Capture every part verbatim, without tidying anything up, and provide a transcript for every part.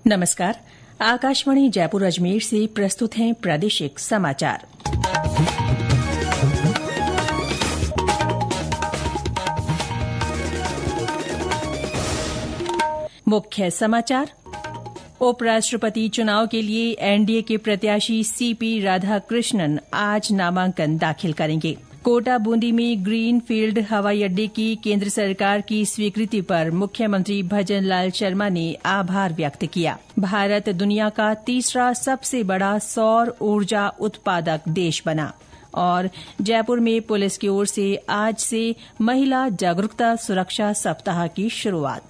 नमस्कार। आकाशवाणी जयपुर अजमेर से प्रस्तुत हैं प्रादेशिक समाचार। मुख्य समाचार। उपराष्ट्रपति चुनाव के लिए एनडीए के प्रत्याशी सीपी राधाकृष्णन आज नामांकन दाखिल करेंगे। कोटा बूंदी में ग्रीन फील्ड हवाई अड्डे की केंद्र सरकार की स्वीकृति पर मुख्यमंत्री भजन लाल शर्मा ने आभार व्यक्त किया। भारत दुनिया का तीसरा सबसे बड़ा सौर ऊर्जा उत्पादक देश बना। और जयपुर में पुलिस की ओर से आज से महिला जागरूकता सुरक्षा सप्ताह की शुरुआत।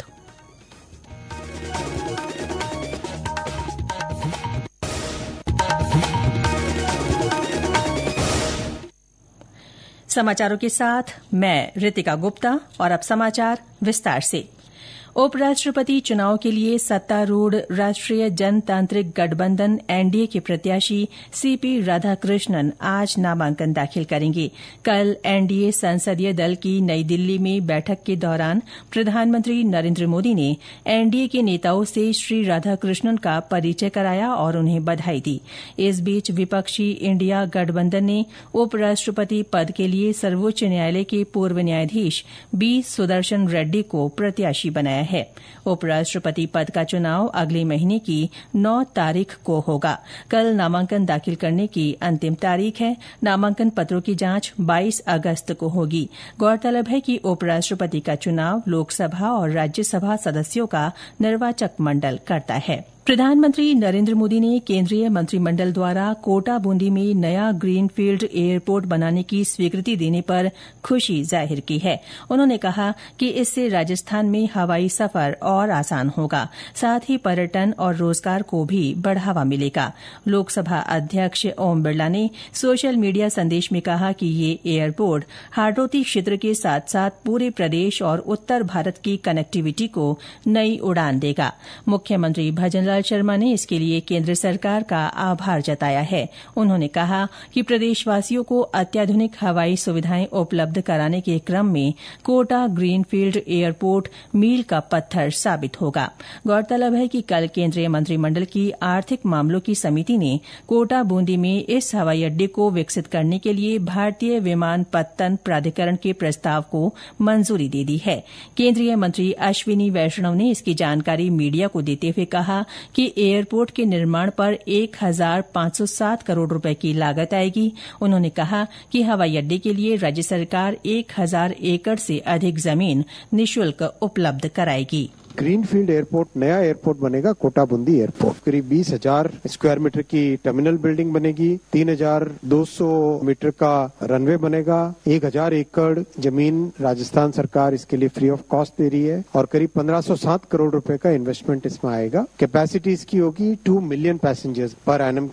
समाचारों के साथ मैं रितिका गुप्ता और अब समाचार विस्तार से। उपराष्ट्रपति चुनाव के लिए सत्तारूढ़ राष्ट्रीय जनतांत्रिक गठबंधन एनडीए के प्रत्याशी सीपी राधाकृष्णन आज नामांकन दाखिल करेंगे। कल एनडीए संसदीय दल की नई दिल्ली में बैठक के दौरान प्रधानमंत्री नरेंद्र मोदी ने एनडीए के नेताओं से श्री राधाकृष्णन का परिचय कराया और उन्हें बधाई दी। इस बीच विपक्षी इंडिया गठबंधन ने उपराष्ट्रपति पद के लिए सर्वोच्च न्यायालय के पूर्व न्यायाधीश बी सुदर्शन रेड्डी को प्रत्याशी बनाया है। उपराष्ट्रपति पद का चुनाव अगले महीने की नौ तारीख को होगा। कल नामांकन दाखिल करने की अंतिम तारीख है। नामांकन पत्रों की जांच बाईस अगस्त को होगी। गौरतलब है कि उपराष्ट्रपति का चुनाव लोकसभा और राज्यसभा सदस्यों का निर्वाचक मंडल करता है। प्रधानमंत्री नरेंद्र मोदी ने केंद्रीय मंत्रिमंडल द्वारा कोटा बूंदी में नया ग्रीनफील्ड एयरपोर्ट बनाने की स्वीकृति देने पर खुशी जाहिर की है। उन्होंने कहा कि इससे राजस्थान में हवाई सफर और आसान होगा, साथ ही पर्यटन और रोजगार को भी बढ़ावा मिलेगा। लोकसभा अध्यक्ष ओम बिरला ने सोशल मीडिया संदेश में कहा कि ये एयरपोर्ट हाडोती क्षेत्र के साथ साथ पूरे प्रदेश और उत्तर भारत की कनेक्टिविटी को नई उड़ान देगा। मुख्यमंत्री भजन शर्मा ने इसके लिए केंद्र सरकार का आभार जताया है। उन्होंने कहा कि प्रदेशवासियों को अत्याधुनिक हवाई सुविधाएं उपलब्ध कराने के क्रम में कोटा ग्रीनफील्ड एयरपोर्ट मील का पत्थर साबित होगा। गौरतलब है कि कल केंद्रीय मंत्रिमंडल की आर्थिक मामलों की समिति ने कोटा बूंदी में इस हवाई अड्डे को विकसित करने के लिए भारतीय विमानपत्तन प्राधिकरण के प्रस्ताव को मंजूरी दे दी है। केंद्रीय मंत्री अश्विनी वैष्णव ने इसकी जानकारी मीडिया को देते हुए कहा कि एयरपोर्ट के निर्माण पर एक हजार पांच सौ सात करोड़ रुपए की लागत आएगी। उन्होंने कहा कि हवाई अड्डे के लिए राज्य सरकार एक हजार एकड़ से अधिक जमीन निःशुल्क उपलब्ध कराएगी। ग्रीनफील्ड एयरपोर्ट नया एयरपोर्ट बनेगा। कोटा बूंदी एयरपोर्ट करीब बीस हजार स्क्वायर मीटर की टर्मिनल बिल्डिंग बनेगी। तीन हजार दो सौ मीटर का रनवे बनेगा। एक हजार एकड़ जमीन राजस्थान सरकार इसके लिए फ्री ऑफ कॉस्ट दे रही है और करीब पंद्रह सौ सात करोड़ रुपए का इन्वेस्टमेंट इसमें आएगा। कैपेसिटी इसकी होगी two million passengers per annum.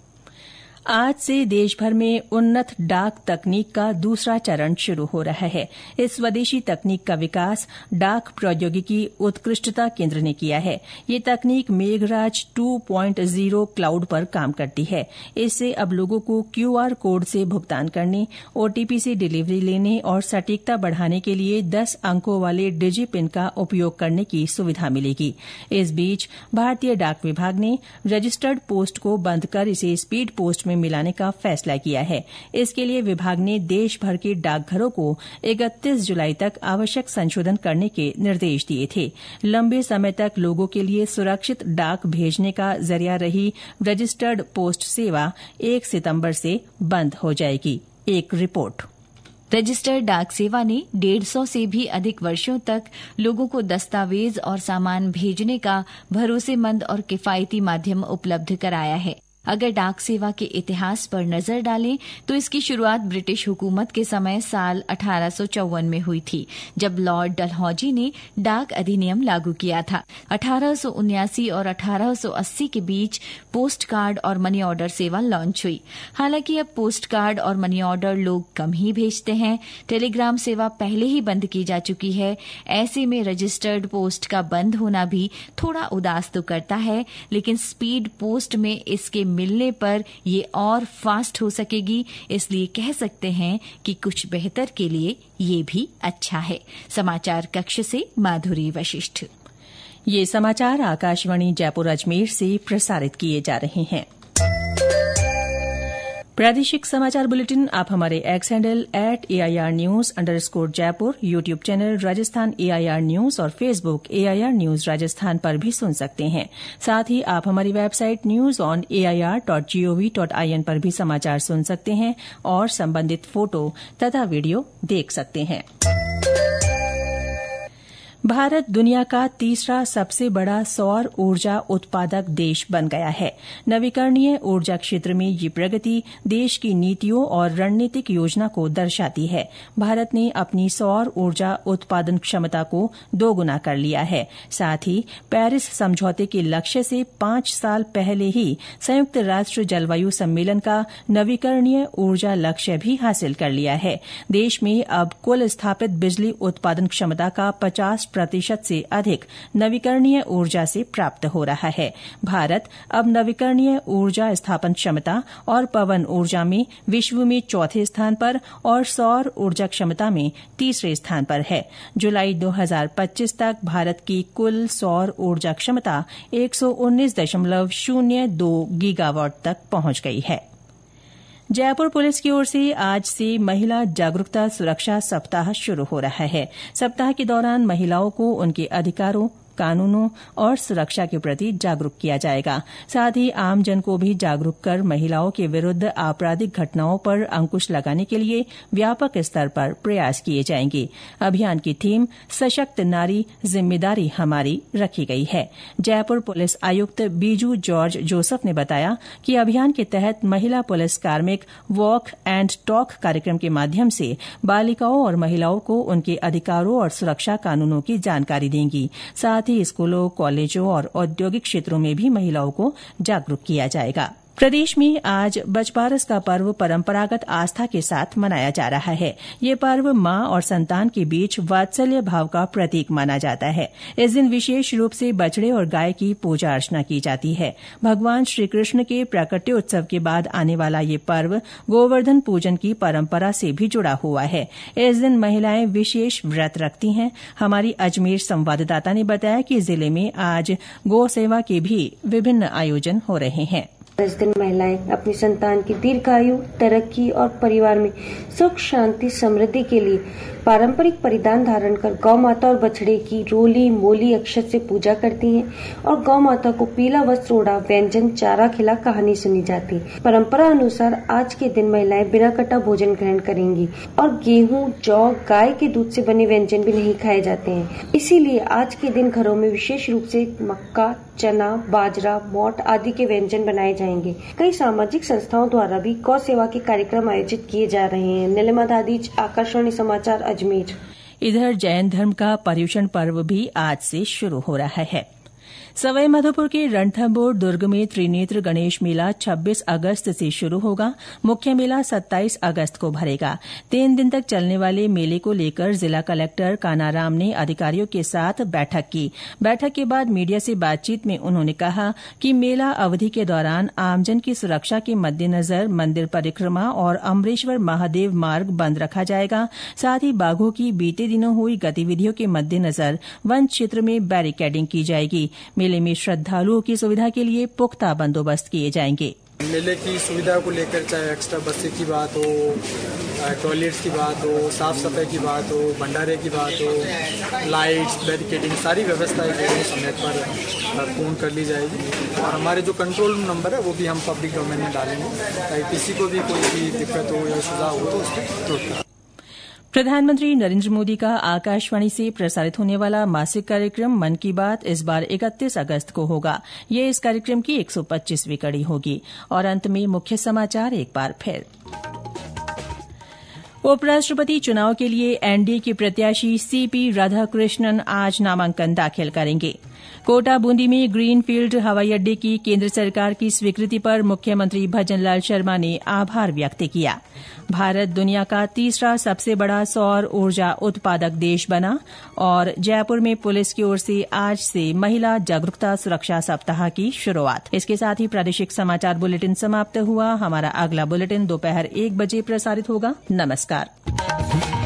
आज से देशभर में उन्नत डाक तकनीक का दूसरा चरण शुरू हो रहा है। इस स्वदेशी तकनीक का विकास डाक प्रौद्योगिकी उत्कृष्टता केंद्र ने किया है। ये तकनीक Meghraj two point zero cloud पर काम करती है। इससे अब लोगों को क्यूआर कोड से भुगतान करने, ओटीपी से डिलीवरी लेने और सटीकता बढ़ाने के लिए दस अंकों वाले डिजी पिन का उपयोग करने की सुविधा मिलेगी। इस बीच भारतीय डाक विभाग ने रजिस्टर्ड पोस्ट को बंद कर इसे स्पीड पोस्ट में मिलाने का फैसला किया है। इसके लिए विभाग ने देश भर के डाकघरों को इकतीस जुलाई तक आवश्यक संशोधन करने के निर्देश दिए थे। लंबे समय तक लोगों के लिए सुरक्षित डाक भेजने का जरिया रही रजिस्टर्ड पोस्ट सेवा एक सितंबर से बंद हो जाएगी। एक रिपोर्ट। रजिस्टर्ड डाक सेवा ने डेढ़ सौ से भी अधिक वर्षों तक लोगों को दस्तावेज और सामान भेजने का भरोसेमंद और किफायती माध्यम उपलब्ध कराया है। अगर डाक सेवा के इतिहास पर नजर डालें तो इसकी शुरुआत ब्रिटिश हुकूमत के समय साल अठारह सौ चौवन में हुई थी, जब लॉर्ड डलहौजी ने डाक अधिनियम लागू किया था। अठारह सौ उन्यासी और अठारह सौ अस्सी के बीच पोस्ट कार्ड और मनी ऑर्डर सेवा लॉन्च हुई। हालांकि अब पोस्ट कार्ड और मनी ऑर्डर लोग कम ही भेजते हैं। टेलीग्राम सेवा पहले ही बंद की जा चुकी है। ऐसे में रजिस्टर्ड पोस्ट का बंद होना भी थोड़ा उदास तो करता है, लेकिन स्पीड पोस्ट में इसके मिलने पर ये और फास्ट हो सकेगी, इसलिए कह सकते हैं कि कुछ बेहतर के लिए ये भी अच्छा है। समाचार कक्ष से माधुरी वशिष्ठ। ये समाचार आकाशवाणी जयपुर अजमेर से प्रसारित किए जा रहे हैं। प्रादेशिक समाचार बुलेटिन आप हमारे X handle at AIR news underscore Jaipur, YouTube channel Rajasthan AIR news और फेसबुक एआईआर न्यूज राजस्थान पर भी सुन सकते हैं। साथ ही आप हमारी website news on AIR dot gov dot in पर भी समाचार सुन सकते हैं और संबंधित फोटो तथा वीडियो देख सकते हैं। भारत दुनिया का तीसरा सबसे बड़ा सौर ऊर्जा उत्पादक देश बन गया है। नवीकरणीय ऊर्जा क्षेत्र में ये प्रगति देश की नीतियों और रणनीतिक योजना को दर्शाती है। भारत ने अपनी सौर ऊर्जा उत्पादन क्षमता को दोगुना कर लिया है। साथ ही पेरिस समझौते के लक्ष्य से पांच साल पहले ही संयुक्त राष्ट्र जलवायु सम्मेलन का नवीकरणीय ऊर्जा लक्ष्य भी हासिल कर लिया है। देश में अब कुल स्थापित बिजली उत्पादन क्षमता का पचास प्रतिशत से अधिक नवीकरणीय ऊर्जा से प्राप्त हो रहा है। भारत अब नवीकरणीय ऊर्जा स्थापन क्षमता और पवन ऊर्जा में विश्व में चौथे स्थान पर और सौर ऊर्जा क्षमता में तीसरे स्थान पर है। जुलाई दो हज़ार पच्चीस तक भारत की कुल सौर ऊर्जा क्षमता एक सौ उन्नीस दशमलव शून्य दो गीगावाट तक पहुंच गई है। जयपुर पुलिस की ओर से आज से महिला जागरूकता सुरक्षा सप्ताह शुरू हो रहा है। सप्ताह के दौरान महिलाओं को उनके अधिकारों, कानूनों और सुरक्षा के प्रति जागरूक किया जाएगा। साथ ही आमजन को भी जागरूक कर महिलाओं के विरुद्ध आपराधिक घटनाओं पर अंकुश लगाने के लिए व्यापक स्तर पर प्रयास किए जाएंगे। अभियान की थीम सशक्त नारी जिम्मेदारी हमारी रखी गई है। जयपुर पुलिस आयुक्त बीजू जॉर्ज जोसफ ने बताया कि अभियान के तहत महिला पुलिस कार्मिक वॉक एंड टॉक कार्यक्रम के माध्यम से बालिकाओं और महिलाओं को उनके अधिकारों और सुरक्षा कानूनों की जानकारी देंगी। साथ ही स्कूलों, कॉलेजों और औद्योगिक क्षेत्रों में भी महिलाओं को जागरूक किया जाएगा। प्रदेश में आज बजपारस का पर्व परंपरागत आस्था के साथ मनाया जा रहा है। ये पर्व मां और संतान के बीच वात्सल्य भाव का प्रतीक माना जाता है। इस दिन विशेष रूप से बछड़े और गाय की पूजा अर्चना की जाती है। भगवान श्रीकृष्ण के प्राकट्योत्सव के बाद आने वाला ये पर्व गोवर्धन पूजन की परंपरा से भी जुड़ा हुआ है। इस दिन महिलाएं विशेष व्रत रखती हैं। हमारी अजमेर संवाददाता ने बताया कि जिले में आज गौ सेवा के भी विभिन्न आयोजन हो रहे हैं। इस दिन महिलाएं अपनी संतान की दीर्घायु, तरक्की और परिवार में सुख, शांति, समृद्धि के लिए पारंपरिक परिधान धारण कर गौ माता और बछड़े की रोली मोली अक्षत से पूजा करती हैं और गौ माता को पीला वस्त्र ओढ़ा, व्यंजन, चारा खिला कहानी सुनी जाती है। परंपरा अनुसार आज के दिन महिलाएं बिना कटा भोजन ग्रहण करेंगी और गेहूं, जौ, गाय के दूध से बने व्यंजन भी नहीं खाए जाते हैं। इसीलिए आज के दिन घरों में विशेष रूप से मक्का, चना, बाजरा, मोट आदि के व्यंजन बनाए जाएंगे। कई सामाजिक संस्थाओं द्वारा भी गौ सेवा के कार्यक्रम आयोजित किए जा रहे हैं। नीलिमा दादीज, आकाशवाणी समाचार, अजमेर। इधर जैन धर्म का पर्युषण पर्व भी आज से शुरू हो रहा है। सवाई माधोपुर के रणथंभौर दुर्ग में त्रिनेत्र गणेश मेला छब्बीस अगस्त से शुरू होगा। मुख्य मेला सत्ताईस अगस्त को भरेगा। तीन दिन तक चलने वाले मेले को लेकर जिला कलेक्टर कानाराम ने अधिकारियों के साथ बैठक की। बैठक के बाद मीडिया से बातचीत में उन्होंने कहा कि मेला अवधि के दौरान आमजन की सुरक्षा के मद्देनजर मंदिर परिक्रमा और अमरेश्वर महादेव मार्ग बंद रखा जाएगा। साथ ही बाघों की बीते दिनों हुई गतिविधियों के मद्देनजर वन क्षेत्र में बैरिकेडिंग की जाएगी। मेले में श्रद्धालुओं की सुविधा के लिए पुख्ता बंदोबस्त किए जाएंगे। मेले की सुविधा को लेकर चाहे एक्स्ट्रा बसें की बात हो, टॉयलेट्स की बात हो, साफ सफाई की बात हो, भंडारे की बात हो, लाइट्स, बैरिकेडिंग, सारी व्यवस्थाएं समय पर पूर्ण कर ली जाएगी। और हमारे जो कंट्रोल नंबर है वो भी हम पब्लिक डोमेन में डालेंगे ताकि किसी को भी कोई भी दिक्कत हो या सुझाव हो तो उसको तुरंत करें। प्रधानमंत्री नरेंद्र मोदी का आकाशवाणी से प्रसारित होने वाला मासिक कार्यक्रम मन की बात इस बार इकतीस अगस्त को होगा। ये इस कार्यक्रम की एक सौ पच्चीसवीं कड़ी होगी। और अंत में मुख्य समाचार एक बार फिर। उपराष्ट्रपति चुनाव के लिए एनडीए के प्रत्याशी सीपी राधाकृष्णन आज नामांकन दाखिल करेंगे। कोटा बूंदी में ग्रीनफील्ड हवाई अड्डे की केंद्र सरकार की स्वीकृति पर मुख्यमंत्री भजनलाल शर्मा ने आभार व्यक्त किया। भारत दुनिया का तीसरा सबसे बड़ा सौर ऊर्जा उत्पादक देश बना। और जयपुर में पुलिस की ओर से आज से महिला जागरूकता सुरक्षा सप्ताह की शुरुआत। इसके साथ ही प्रादेशिक समाचार बुलेटिन समाप्त हुआ। हमारा अगला बुलेटिन दोपहर एक बजे प्रसारित होगा। नमस्कार।